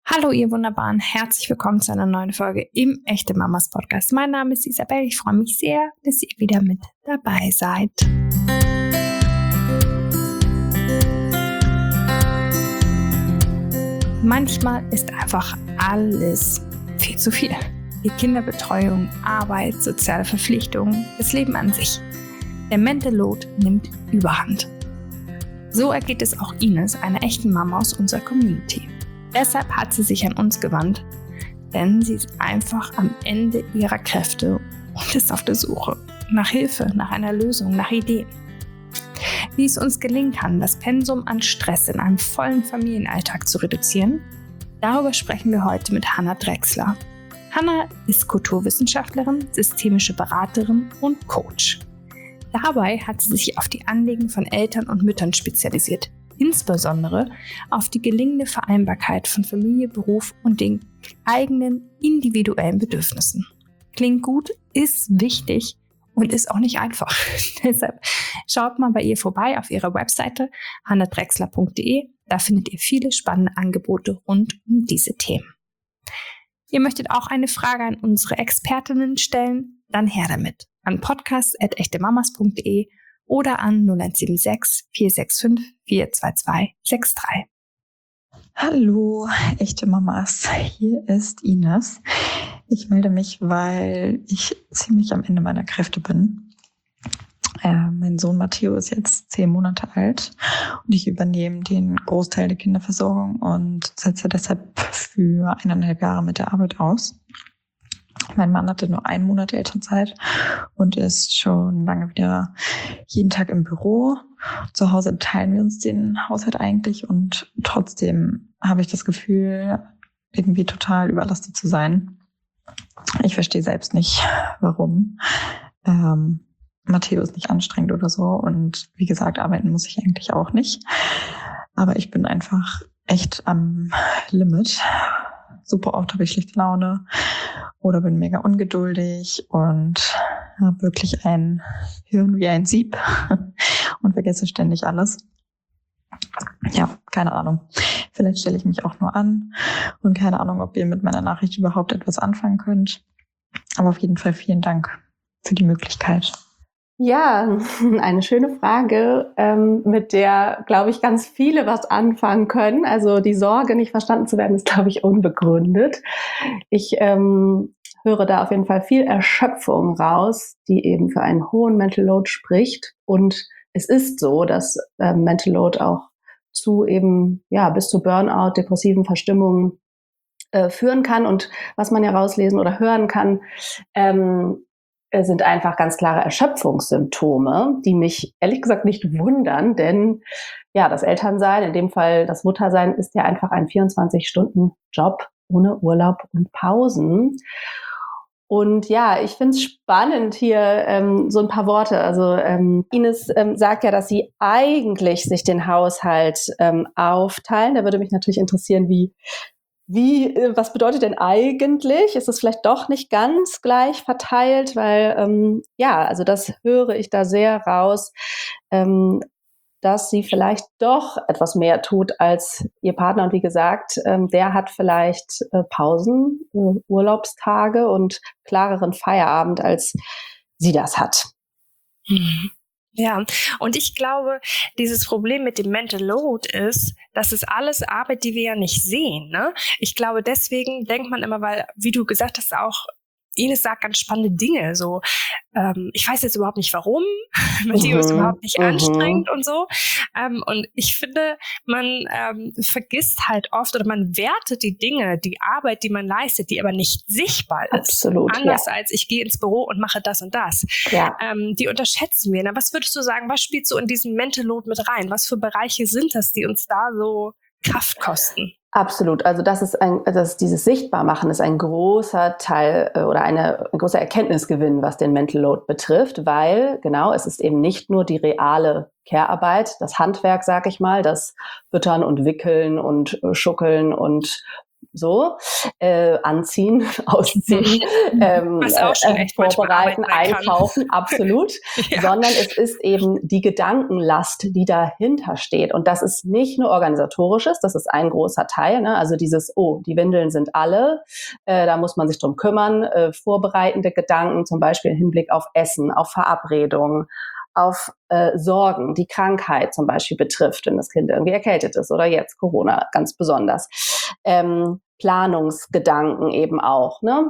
Hallo ihr Wunderbaren, herzlich willkommen zu einer neuen Folge im Echte Mamas Podcast. Mein Name ist Isabel, ich freue mich sehr, dass ihr wieder mit dabei seid. Manchmal ist einfach alles viel zu viel. Die Kinderbetreuung, Arbeit, soziale Verpflichtungen, das Leben an sich. Der Mental Load nimmt Überhand. So ergeht es auch Ines, einer echten Mama aus unserer Community. Deshalb hat sie sich an uns gewandt, denn sie ist einfach am Ende ihrer Kräfte und ist auf der Suche nach Hilfe, nach einer Lösung, nach Ideen. Wie es uns gelingen kann, das Pensum an Stress in einem vollen Familienalltag zu reduzieren, darüber sprechen wir heute mit Hannah Drechsler. Hannah ist Kulturwissenschaftlerin, systemische Beraterin und Coach. Dabei hat sie sich auf die Anliegen von Eltern und Müttern spezialisiert, insbesondere auf die gelingende Vereinbarkeit von Familie, Beruf und den eigenen individuellen Bedürfnissen. Klingt gut, ist wichtig und ist auch nicht einfach. Deshalb schaut mal bei ihr vorbei auf ihrer Webseite hannahdrechsler.de. Da findet ihr viele spannende Angebote rund um diese Themen. Ihr möchtet auch eine Frage an unsere Expertinnen stellen? Dann her damit an podcast@echtemamas.de oder an 0176 465 42263. Hallo, echte Mamas. Hier ist Ines. Ich melde mich, weil ich ziemlich am Ende meiner Kräfte bin. Mein Sohn Matteo ist jetzt 10 Monate alt und ich übernehme den Großteil der Kinderversorgung und setze deshalb für 1,5 Jahre mit der Arbeit aus. Mein Mann hatte nur 1 Monat Elternzeit und ist schon lange wieder jeden Tag im Büro. Zu Hause teilen wir uns den Haushalt eigentlich und trotzdem habe ich das Gefühl, irgendwie total überlastet zu sein. Ich verstehe selbst nicht, warum. Matteo ist nicht anstrengend oder so und wie gesagt, arbeiten muss ich eigentlich auch nicht. Aber ich bin einfach echt am Limit. Super oft habe ich schlechte Laune oder bin mega ungeduldig und habe wirklich ein Hirn wie ein Sieb und vergesse ständig alles. Ja, keine Ahnung. Vielleicht stelle ich mich auch nur an und keine Ahnung, ob ihr mit meiner Nachricht überhaupt etwas anfangen könnt. Aber auf jeden Fall vielen Dank für die Möglichkeit. Ja, eine schöne Frage, mit der, glaube ich, ganz viele was anfangen können. Also die Sorge, nicht verstanden zu werden, ist, glaube ich, unbegründet. Ich höre da auf jeden Fall viel Erschöpfung raus, die eben für einen hohen Mental Load spricht. Und es ist so, dass Mental Load auch zu eben, ja, bis zu Burnout, depressiven Verstimmungen führen kann. Und was man ja rauslesen oder hören kann, sind einfach ganz klare Erschöpfungssymptome, die mich ehrlich gesagt nicht wundern, denn ja, das Elternsein, in dem Fall das Muttersein, ist ja einfach ein 24-Stunden-Job ohne Urlaub und Pausen. Und ja, ich finde es spannend hier so ein paar Worte. Also Ines sagt ja, dass sie eigentlich sich den Haushalt aufteilen. Da würde mich natürlich interessieren, was bedeutet denn eigentlich? Ist es vielleicht doch nicht ganz gleich verteilt? Weil, also das höre ich da sehr raus, dass sie vielleicht doch etwas mehr tut als ihr Partner. Und wie gesagt, der hat vielleicht Pausen, Urlaubstage und klareren Feierabend, als sie das hat. Ja, und ich glaube, dieses Problem mit dem Mental Load ist, das ist alles Arbeit, die wir ja nicht sehen, ne? Ich glaube, deswegen denkt man immer, weil, wie du gesagt hast, auch Ines sagt ganz spannende Dinge, so, ich weiß jetzt überhaupt nicht warum, Matteo ist überhaupt nicht anstrengend und so, und ich finde, man vergisst halt oft oder man wertet die Dinge, die Arbeit, die man leistet, die aber nicht sichtbar ist. Absolut, anders als ich gehe ins Büro und mache das und das. Ja. Die unterschätzen wir. Na, was würdest du sagen, was spielt so in diesen Mental Load mit rein? Was für Bereiche sind das, die uns da so Kraft kosten? Absolut. Also dieses Sichtbarmachen ist ein großer Teil oder ein großer Erkenntnisgewinn, was den Mental Load betrifft, weil genau, es ist eben nicht nur die reale Care-Arbeit, das Handwerk, sag ich mal, das Füttern und Wickeln und Schuckeln und so, anziehen, ausziehen, Was auch schon echt vorbereiten, einkaufen, absolut, ja. Sondern es ist eben die Gedankenlast, die dahinter steht. Und das ist nicht nur organisatorisches, das ist ein großer Teil, ne? Also dieses, die Windeln sind alle, da muss man sich drum kümmern, vorbereitende Gedanken, zum Beispiel im Hinblick auf Essen, auf Verabredungen, auf Sorgen, die Krankheit zum Beispiel betrifft, wenn das Kind irgendwie erkältet ist oder jetzt Corona ganz besonders. Planungsgedanken eben auch, ne?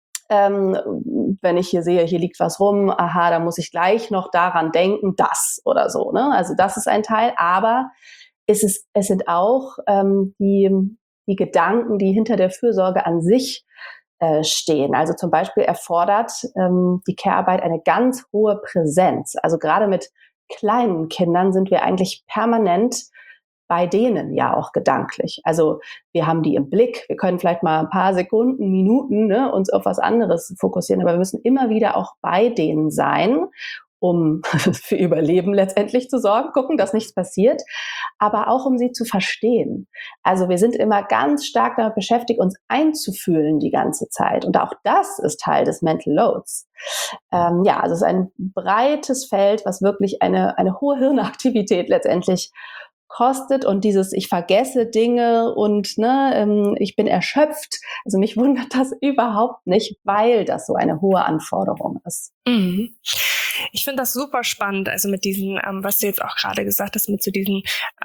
Wenn ich hier sehe, hier liegt was rum, aha, da muss ich gleich noch daran denken, das oder so, ne? Also das ist ein Teil, aber es sind auch die Gedanken, die hinter der Fürsorge an sich stehen. Also zum Beispiel erfordert die Care-Arbeit eine ganz hohe Präsenz. Also gerade mit kleinen Kindern sind wir eigentlich permanent bei denen ja auch gedanklich. Also wir haben die im Blick, wir können vielleicht mal ein paar Sekunden, Minuten, ne, uns auf was anderes fokussieren, aber wir müssen immer wieder auch bei denen sein, um für Überleben letztendlich zu sorgen, gucken, dass nichts passiert, aber auch um sie zu verstehen. Also wir sind immer ganz stark damit beschäftigt, uns einzufühlen die ganze Zeit. Und auch das ist Teil des Mental Loads. Also es ist ein breites Feld, was wirklich eine hohe Hirnaktivität letztendlich kostet, und dieses ich vergesse Dinge und ich bin erschöpft. Also mich wundert das überhaupt nicht, weil das so eine hohe Anforderung ist. Mhm. Ich finde das super spannend, also mit diesen, was du jetzt auch gerade gesagt hast, mit so diesen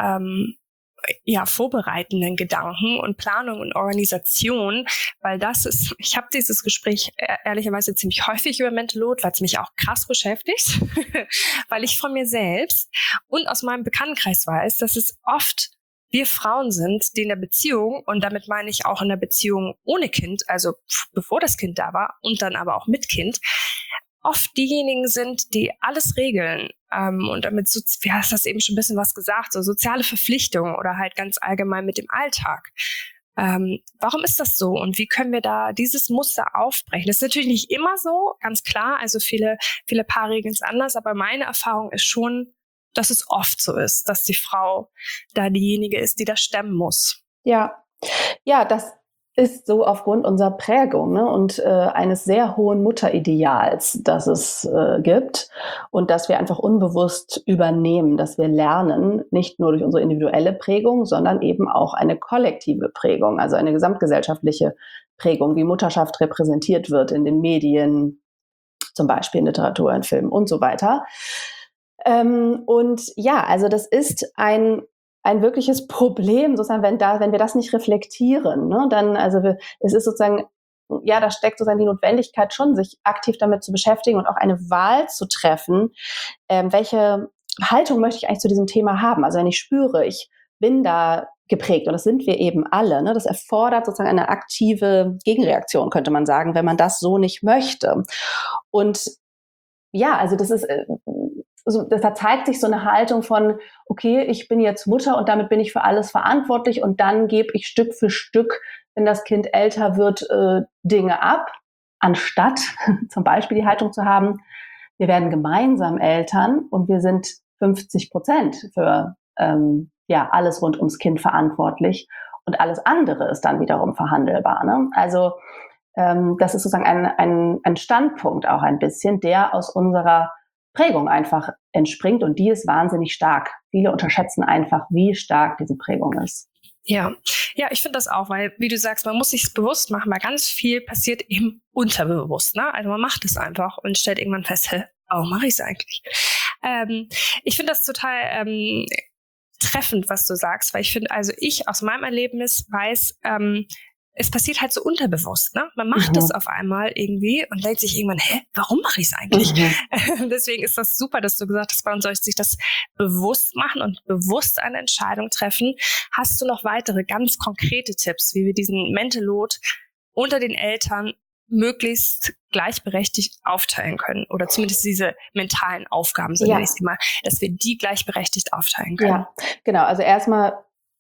vorbereitenden Gedanken und Planung und Organisation, weil das ist, ich habe dieses Gespräch ehrlicherweise ziemlich häufig über Mental Load, weil es mich auch krass beschäftigt, weil ich von mir selbst und aus meinem Bekanntenkreis weiß, dass es oft wir Frauen sind, die in der Beziehung, und damit meine ich auch in der Beziehung ohne Kind, also bevor das Kind da war und dann aber auch mit Kind, oft diejenigen sind, die alles regeln. Und damit, wie hast du das eben schon ein bisschen was gesagt, so soziale Verpflichtungen oder halt ganz allgemein mit dem Alltag. Warum ist das so und wie können wir da dieses Muster aufbrechen? Das ist natürlich nicht immer so, ganz klar. Also viele Paare regeln es anders, aber meine Erfahrung ist schon, dass es oft so ist, dass die Frau da diejenige ist, die das stemmen muss. Ja, das ist so aufgrund unserer Prägung, ne, und eines sehr hohen Mutterideals, das es gibt und das wir einfach unbewusst übernehmen, dass wir lernen, nicht nur durch unsere individuelle Prägung, sondern eben auch eine kollektive Prägung, also eine gesamtgesellschaftliche Prägung, wie Mutterschaft repräsentiert wird in den Medien, zum Beispiel in Literatur, in Filmen und so weiter. Also das ist ein wirkliches Problem, sozusagen, wenn wir das nicht reflektieren, ne, dann, es ist sozusagen, da steckt sozusagen die Notwendigkeit schon, sich aktiv damit zu beschäftigen und auch eine Wahl zu treffen, welche Haltung möchte ich eigentlich zu diesem Thema haben? Also wenn ich spüre, ich bin da geprägt, und das sind wir eben alle, ne, das erfordert sozusagen eine aktive Gegenreaktion, könnte man sagen, wenn man das so nicht möchte. Und das ist, da zeigt sich so eine Haltung von, okay, ich bin jetzt Mutter und damit bin ich für alles verantwortlich, und dann gebe ich Stück für Stück, wenn das Kind älter wird, Dinge ab, anstatt zum Beispiel die Haltung zu haben, wir werden gemeinsam Eltern und wir sind 50% für alles rund ums Kind verantwortlich und alles andere ist dann wiederum verhandelbar. Ne? Also das ist sozusagen ein Standpunkt auch ein bisschen, der aus unserer Prägung einfach entspringt, und die ist wahnsinnig stark. Viele unterschätzen einfach, wie stark diese Prägung ist. Ja, ich finde das auch, weil, wie du sagst, man muss sich bewusst machen, weil ganz viel passiert eben unterbewusst, ne? Also man macht es einfach und stellt irgendwann fest, warum mache ich es eigentlich? Ich finde das total treffend, was du sagst, weil ich finde, also ich aus meinem Erlebnis weiß, es passiert halt so unterbewusst, ne? Man macht es auf einmal irgendwie und denkt sich irgendwann, warum mache ich es eigentlich? Deswegen ist das super, dass du gesagt hast, man soll sich das bewusst machen und bewusst eine Entscheidung treffen. Hast du noch weitere ganz konkrete Tipps, wie wir diesen Mental Load unter den Eltern möglichst gleichberechtigt aufteilen können? Oder zumindest diese mentalen Aufgaben, so nenne ich sie mal, dass wir die gleichberechtigt aufteilen können. Ja, genau. Also erstmal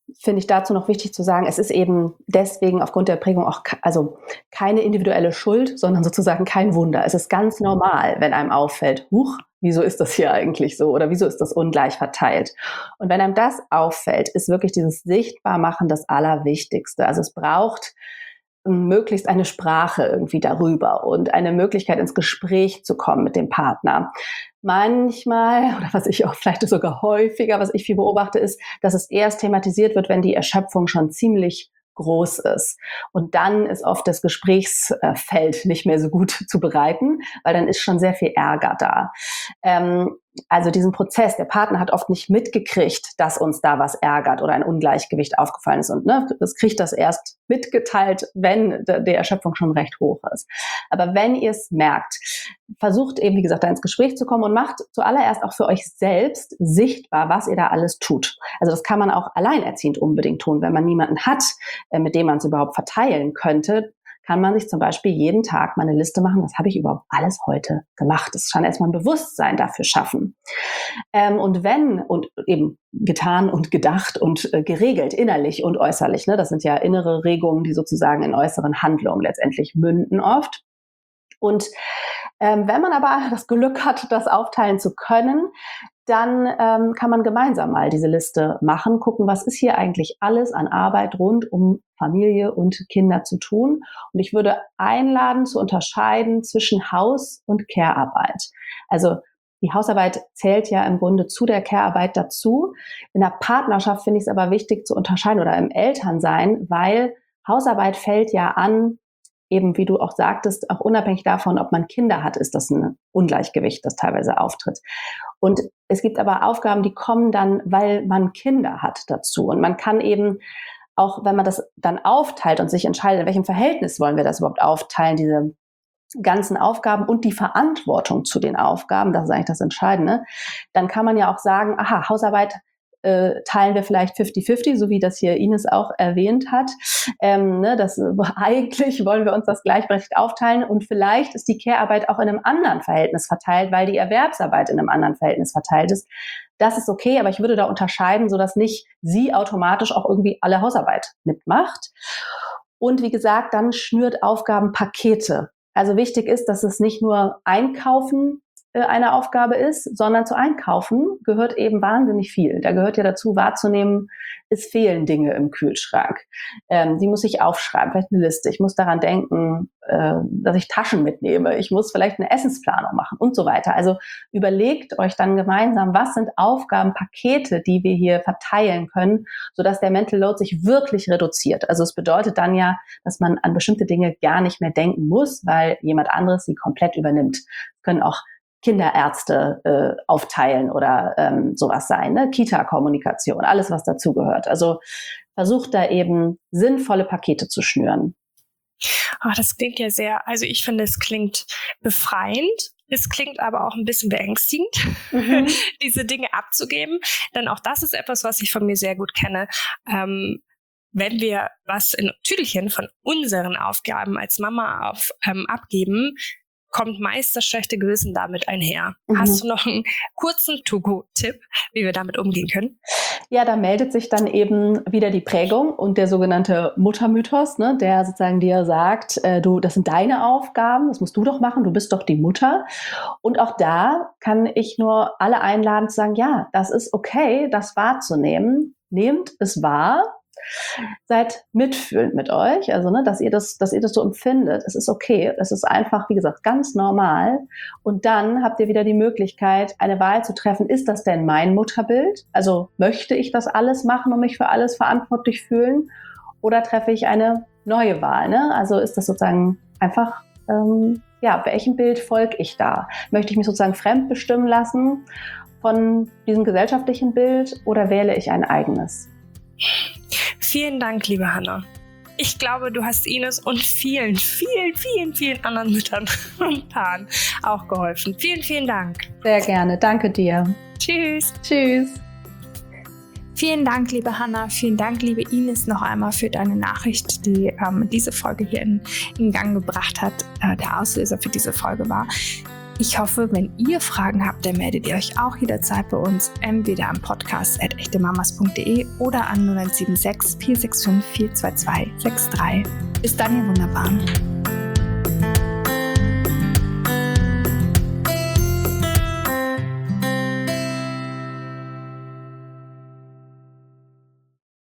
finde ich dazu noch wichtig zu sagen, es ist eben deswegen aufgrund der Prägung auch also keine individuelle Schuld, sondern sozusagen kein Wunder. Es ist ganz normal, wenn einem auffällt, huch, wieso ist das hier eigentlich so oder wieso ist das ungleich verteilt? Und wenn einem das auffällt, ist wirklich dieses Sichtbarmachen das Allerwichtigste. Also es braucht möglichst eine Sprache irgendwie darüber und eine Möglichkeit ins Gespräch zu kommen mit dem Partner. Manchmal, oder was ich auch vielleicht sogar häufiger, was ich viel beobachte, ist, dass es erst thematisiert wird, wenn die Erschöpfung schon ziemlich groß ist. Und dann ist oft das Gesprächsfeld nicht mehr so gut zu bereiten, weil dann ist schon sehr viel Ärger da. Also diesen Prozess, der Partner hat oft nicht mitgekriegt, dass uns da was ärgert oder ein Ungleichgewicht aufgefallen ist. Und das kriegt das erst mitgeteilt, wenn die Erschöpfung schon recht hoch ist. Aber wenn ihr es merkt, versucht eben, wie gesagt, da ins Gespräch zu kommen und macht zuallererst auch für euch selbst sichtbar, was ihr da alles tut. Also das kann man auch alleinerziehend unbedingt tun, wenn man niemanden hat, mit dem man es überhaupt verteilen könnte. Kann man sich zum Beispiel jeden Tag mal eine Liste machen, was habe ich überhaupt alles heute gemacht. Das kann erstmal ein Bewusstsein dafür schaffen. Und eben getan und gedacht und geregelt, innerlich und äußerlich. Ne? Das sind ja innere Regungen, die sozusagen in äußeren Handlungen letztendlich münden oft. Und wenn man aber das Glück hat, das aufteilen zu können, dann kann man gemeinsam mal diese Liste machen, gucken, was ist hier eigentlich alles an Arbeit rund um Familie und Kinder zu tun. Und ich würde einladen, zu unterscheiden zwischen Haus- und Care-Arbeit. Also die Hausarbeit zählt ja im Grunde zu der Care-Arbeit dazu. In der Partnerschaft finde ich es aber wichtig zu unterscheiden oder im Elternsein, weil Hausarbeit fällt ja an, eben wie du auch sagtest, auch unabhängig davon, ob man Kinder hat, ist das ein Ungleichgewicht, das teilweise auftritt. Und es gibt aber Aufgaben, die kommen dann, weil man Kinder hat dazu. Und man kann eben, auch wenn man das dann aufteilt und sich entscheidet, in welchem Verhältnis wollen wir das überhaupt aufteilen, diese ganzen Aufgaben und die Verantwortung zu den Aufgaben, das ist eigentlich das Entscheidende, dann kann man ja auch sagen, aha, Hausarbeit teilen wir vielleicht 50-50, so wie das hier Ines auch erwähnt hat. Eigentlich wollen wir uns das gleichberechtigt aufteilen und vielleicht ist die Care-Arbeit auch in einem anderen Verhältnis verteilt, weil die Erwerbsarbeit in einem anderen Verhältnis verteilt ist. Das ist okay, aber ich würde da unterscheiden, sodass nicht sie automatisch auch irgendwie alle Hausarbeit mitmacht. Und wie gesagt, dann schnürt Aufgabenpakete. Also wichtig ist, dass es nicht nur Einkaufen eine Aufgabe ist, sondern zu Einkaufen gehört eben wahnsinnig viel. Da gehört ja dazu, wahrzunehmen, es fehlen Dinge im Kühlschrank. Die muss ich aufschreiben, vielleicht eine Liste. Ich muss daran denken, dass ich Taschen mitnehme. Ich muss vielleicht eine Essensplanung machen und so weiter. Also überlegt euch dann gemeinsam, was sind Aufgabenpakete, die wir hier verteilen können, sodass der Mental Load sich wirklich reduziert. Also es bedeutet dann ja, dass man an bestimmte Dinge gar nicht mehr denken muss, weil jemand anderes sie komplett übernimmt. Können auch Kinderärzte aufteilen oder sowas sein, ne? Kita-Kommunikation, alles, was dazugehört. Also versucht da eben sinnvolle Pakete zu schnüren. Oh, das klingt ja sehr, also ich finde, es klingt befreiend. Es klingt aber auch ein bisschen beängstigend, diese Dinge abzugeben. Denn auch das ist etwas, was ich von mir sehr gut kenne. Wenn wir was in Tüdelchen von unseren Aufgaben als Mama abgeben, kommt meist das schlechte Gewissen damit einher. Hast du noch einen kurzen To-Go-Tipp, wie wir damit umgehen können? Ja, da meldet sich dann eben wieder die Prägung und der sogenannte Muttermythos, ne, der sozusagen dir sagt, das sind deine Aufgaben, das musst du doch machen, du bist doch die Mutter. Und auch da kann ich nur alle einladen zu sagen, ja, das ist okay, das wahrzunehmen. Nehmt es wahr. Seid mitfühlend mit euch, also dass ihr das so empfindet. Es ist okay, es ist einfach, wie gesagt, ganz normal. Und dann habt ihr wieder die Möglichkeit, eine Wahl zu treffen. Ist das denn mein Mutterbild? Also möchte ich das alles machen und mich für alles verantwortlich fühlen? Oder treffe ich eine neue Wahl? Ne? Also ist das sozusagen einfach, welchem Bild folge ich da? Möchte ich mich sozusagen fremdbestimmen lassen von diesem gesellschaftlichen Bild oder wähle ich ein eigenes? Vielen Dank, liebe Hanna. Ich glaube, du hast Ines und vielen, vielen, vielen, vielen anderen Müttern und Paaren auch geholfen. Vielen, vielen Dank. Sehr gerne. Danke dir. Tschüss. Tschüss. Vielen Dank, liebe Hanna. Vielen Dank, liebe Ines, noch einmal für deine Nachricht, die diese Folge hier in Gang gebracht hat, der Auslöser für diese Folge war. Ich hoffe, wenn ihr Fragen habt, dann meldet ihr euch auch jederzeit bei uns, entweder am podcast@echtemamas.de oder an 0976 465 422 63. Bis dann, ihr Wunderbaren.